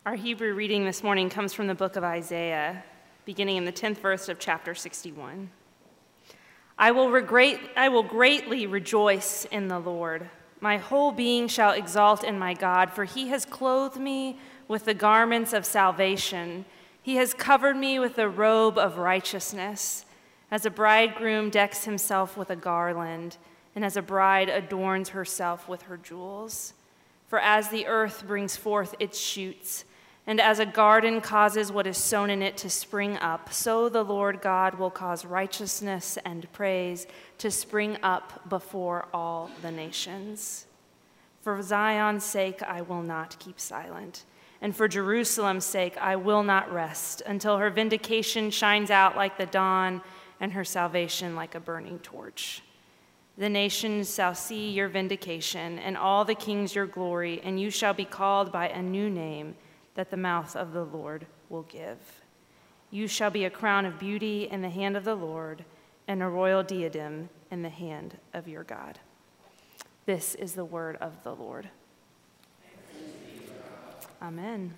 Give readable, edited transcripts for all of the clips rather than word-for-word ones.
Our Hebrew reading this morning comes from the book of Isaiah, beginning in the 10th verse of chapter 61. I will greatly rejoice in the Lord. My whole being shall exalt in my God, for he has clothed me with the garments of salvation. He has covered me with the robe of righteousness, as a bridegroom decks himself with a garland, and as a bride adorns herself with her jewels. For as the earth brings forth its shoots, and as a garden causes what is sown in it to spring up, so the Lord God will cause righteousness and praise to spring up before all the nations. For Zion's sake I will not keep silent, and for Jerusalem's sake I will not rest, until her vindication shines out like the dawn, and her salvation like a burning torch. The nations shall see your vindication, and all the kings your glory, and you shall be called by a new name that the mouth of the Lord will give. You shall be a crown of beauty in the hand of the Lord, and a royal diadem in the hand of your God. This is the word of the Lord. Amen.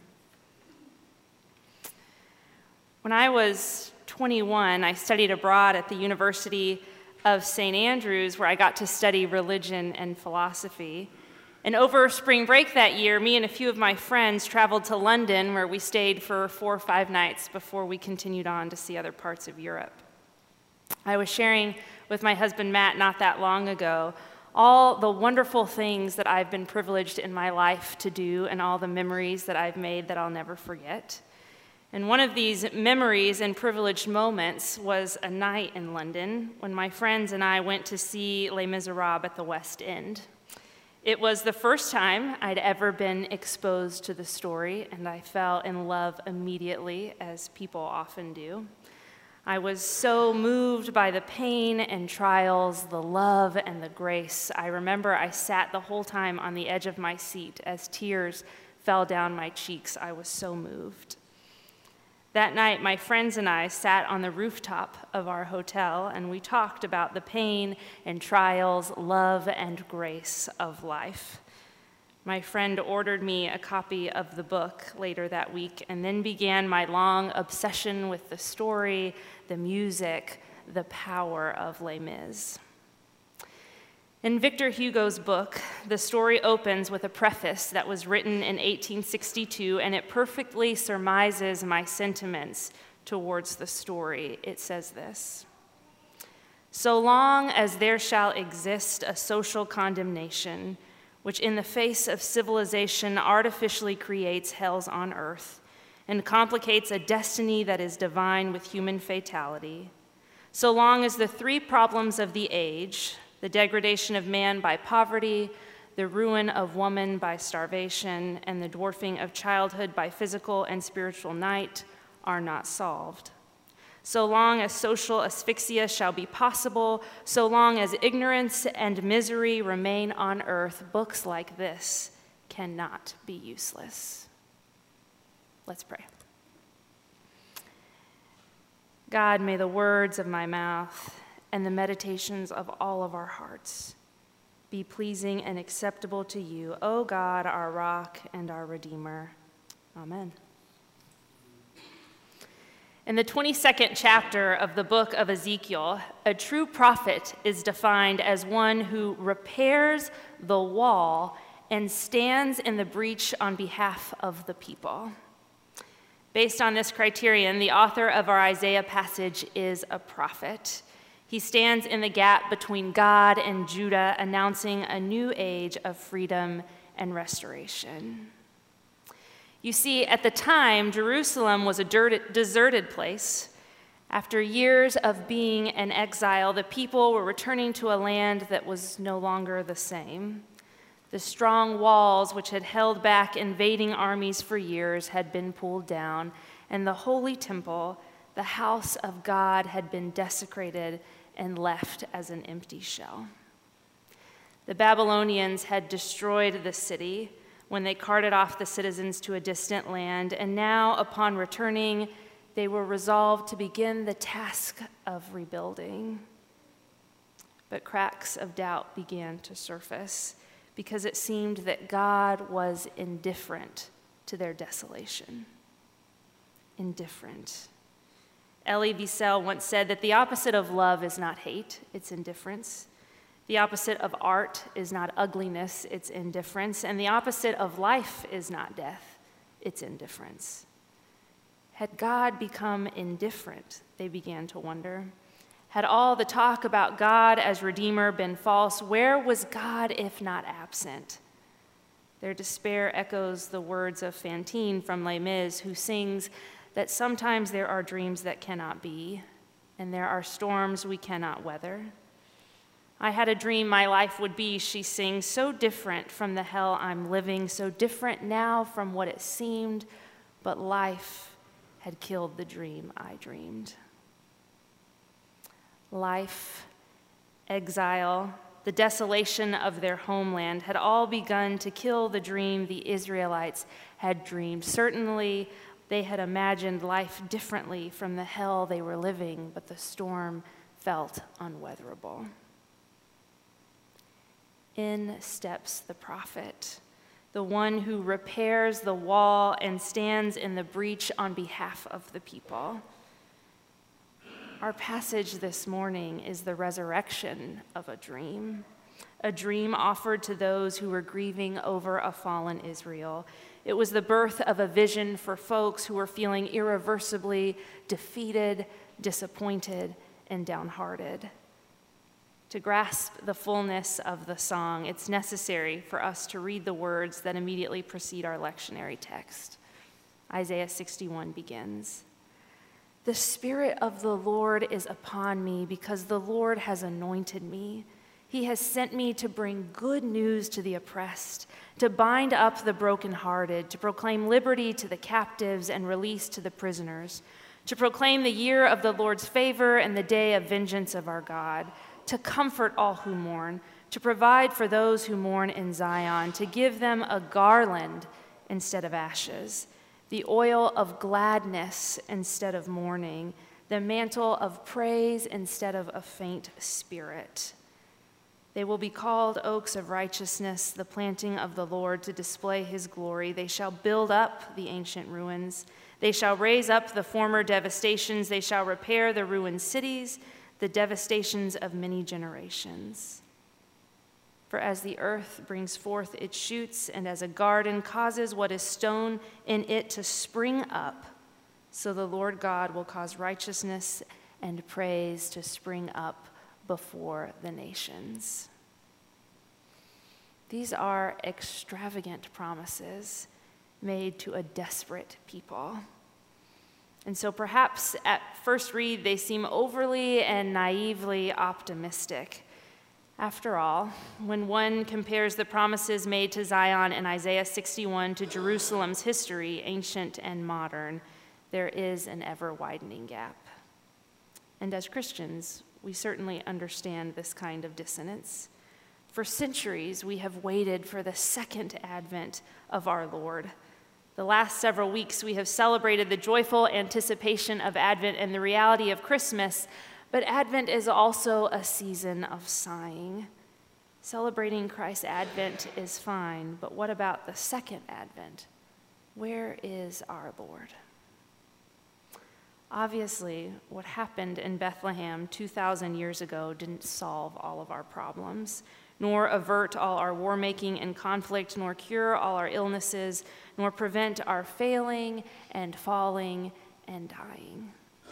When I was 21, I studied abroad at the University of St. Andrews, where I got to study religion and philosophy. And over spring break that year, me and a few of my friends traveled to London, where we stayed for 4 or 5 nights before we continued on to see other parts of Europe. I was sharing with my husband, Matt, not that long ago, all the wonderful things that I've been privileged in my life to do and all the memories that I've made that I'll never forget. And one of these memories and privileged moments was a night in London when my friends and I went to see Les Miserables at the West End. It was the first time I'd ever been exposed to the story, and I fell in love immediately, as people often do. I was so moved by the pain and trials, the love and the grace. I remember I sat the whole time on the edge of my seat as tears fell down my cheeks. I was so moved. That night, my friends and I sat on the rooftop of our hotel, and we talked about the pain and trials, love and grace of life. My friend ordered me a copy of the book later that week, and then began my long obsession with the story, the music, the power of Les Mis. In Victor Hugo's book, the story opens with a preface that was written in 1862, and it perfectly surmises my sentiments towards the story. It says this: "So long as there shall exist a social condemnation, which in the face of civilization artificially creates hells on earth and complicates a destiny that is divine with human fatality, so long as the 3 problems of the age, the degradation of man by poverty, the ruin of woman by starvation, and the dwarfing of childhood by physical and spiritual night, are not solved. So long as social asphyxia shall be possible, so long as ignorance and misery remain on earth, books like this cannot be useless." Let's pray. God, may the words of my mouth and the meditations of all of our hearts be pleasing and acceptable to you, O God, our rock and our Redeemer. Amen. In the 22nd chapter of the book of Ezekiel, a true prophet is defined as one who repairs the wall and stands in the breach on behalf of the people. Based on this criterion, the author of our Isaiah passage is a prophet. He stands in the gap between God and Judah, announcing a new age of freedom and restoration. You see, at the time, Jerusalem was a deserted place. After years of being in exile, the people were returning to a land that was no longer the same. The strong walls, which had held back invading armies for years, had been pulled down, and the holy temple, the house of God, had been desecrated and left as an empty shell. The Babylonians had destroyed the city when they carted off the citizens to a distant land, and now, upon returning, they were resolved to begin the task of rebuilding. But cracks of doubt began to surface because it seemed that God was indifferent to their desolation. Indifferent. Elie Wiesel once said that the opposite of love is not hate, it's indifference. The opposite of art is not ugliness, it's indifference. And the opposite of life is not death, it's indifference. Had God become indifferent, they began to wonder? Had all the talk about God as Redeemer been false? Where was God if not absent? Their despair echoes the words of Fantine from Les Mis, who sings that sometimes there are dreams that cannot be, and there are storms we cannot weather. I had a dream my life would be, she sings, so different from the hell I'm living, so different now from what it seemed, but life had killed the dream I dreamed. Life, exile, the desolation of their homeland had all begun to kill the dream the Israelites had dreamed. Certainly, they had imagined life differently from the hell they were living, but the storm felt unweatherable. In steps the prophet, the one who repairs the wall and stands in the breach on behalf of the people. Our passage this morning is the resurrection of a dream offered to those who were grieving over a fallen Israel. It was the birth of a vision for folks who were feeling irreversibly defeated, disappointed, and downhearted. To grasp the fullness of the song, it's necessary for us to read the words that immediately precede our lectionary text. Isaiah 61 begins, "The Spirit of the Lord is upon me because the Lord has anointed me. He has sent me to bring good news to the oppressed, to bind up the brokenhearted, to proclaim liberty to the captives and release to the prisoners, to proclaim the year of the Lord's favor and the day of vengeance of our God, to comfort all who mourn, to provide for those who mourn in Zion, to give them a garland instead of ashes, the oil of gladness instead of mourning, the mantle of praise instead of a faint spirit. They will be called oaks of righteousness, the planting of the Lord to display his glory. They shall build up the ancient ruins. They shall raise up the former devastations. They shall repair the ruined cities, the devastations of many generations. For as the earth brings forth its shoots, and as a garden causes what is sown in it to spring up, so the Lord God will cause righteousness and praise to spring up before the nations." These are extravagant promises made to a desperate people. And so perhaps at first read, they seem overly and naively optimistic. After all, when one compares the promises made to Zion in Isaiah 61 to Jerusalem's history, ancient and modern, there is an ever-widening gap. And as Christians, we certainly understand this kind of dissonance. For centuries, we have waited for the second advent of our Lord. The last several weeks, we have celebrated the joyful anticipation of Advent and the reality of Christmas, but Advent is also a season of sighing. Celebrating Christ's Advent is fine, but what about the second Advent? Where is our Lord? Obviously, what happened in Bethlehem 2,000 years ago didn't solve all of our problems, nor avert all our war-making and conflict, nor cure all our illnesses, nor prevent our failing and falling and dying.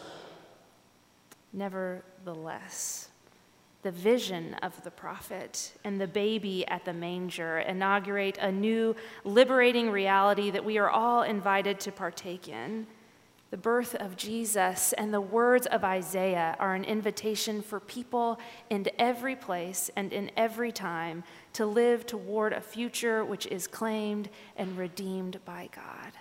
Nevertheless, the vision of the prophet and the baby at the manger inaugurate a new, liberating reality that we are all invited to partake in. The birth of Jesus and the words of Isaiah are an invitation for people in every place and in every time to live toward a future which is claimed and redeemed by God.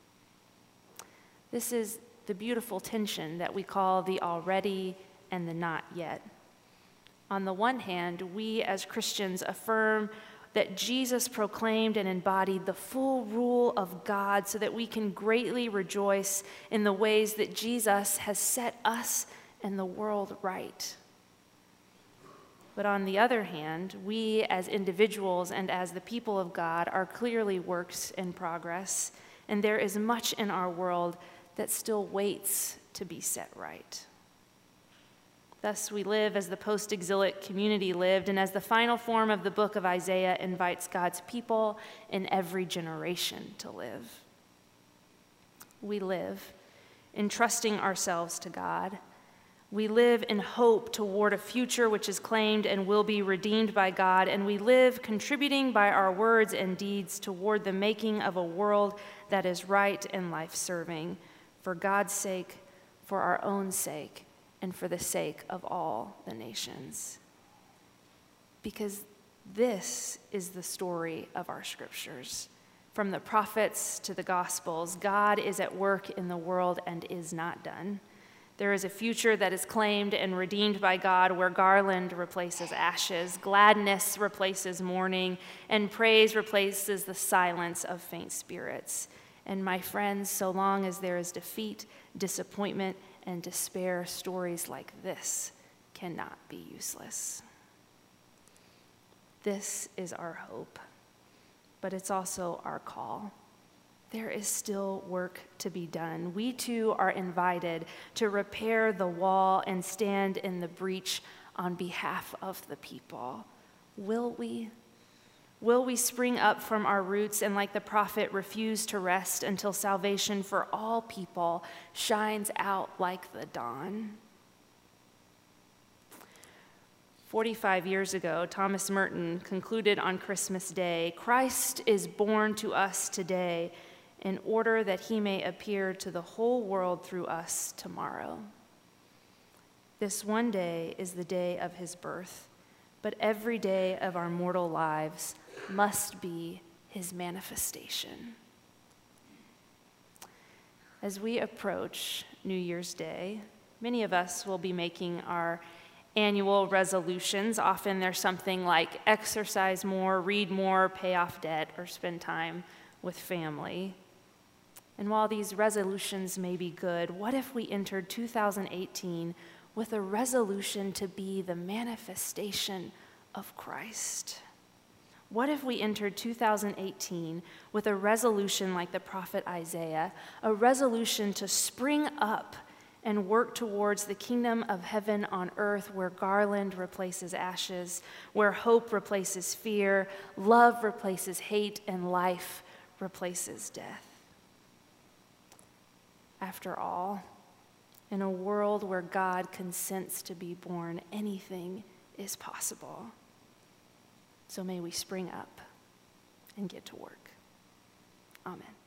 This is the beautiful tension that we call the already and the not yet. On the one hand, we as Christians affirm that Jesus proclaimed and embodied the full rule of God so that we can greatly rejoice in the ways that Jesus has set us and the world right. But on the other hand, we as individuals and as the people of God are clearly works in progress, and there is much in our world that still waits to be set right. Thus we live as the post-exilic community lived, and as the final form of the book of Isaiah invites God's people in every generation to live. We live entrusting ourselves to God. We live in hope toward a future which is claimed and will be redeemed by God, and we live contributing by our words and deeds toward the making of a world that is right and life-serving, for God's sake, for our own sake, and for the sake of all the nations. Because this is the story of our scriptures. From the prophets to the Gospels, God is at work in the world and is not done. There is a future that is claimed and redeemed by God, where garland replaces ashes, gladness replaces mourning, and praise replaces the silence of faint spirits. And my friends, so long as there is defeat, disappointment, and despair, stories like this cannot be useless. This is our hope, but it's also our call. There is still work to be done. We too are invited to repair the wall and stand in the breach on behalf of the people. Will we? Will we spring up from our roots and, like the prophet, refuse to rest until salvation for all people shines out like the dawn? 45 years ago, Thomas Merton concluded on Christmas Day, "Christ is born to us today in order that he may appear to the whole world through us tomorrow." This one day is the day of his birth, but every day of our mortal lives must be his manifestation. As we approach New Year's Day, many of us will be making our annual resolutions. Often there's something like exercise more, read more, pay off debt, or spend time with family. And while these resolutions may be good, what if we entered 2018 with a resolution to be the manifestation of Christ? What if we entered 2018 with a resolution like the prophet Isaiah, a resolution to spring up and work towards the kingdom of heaven on earth, where garland replaces ashes, where hope replaces fear, love replaces hate, and life replaces death? After all, in a world where God consents to be born, anything is possible. So may we spring up and get to work. Amen.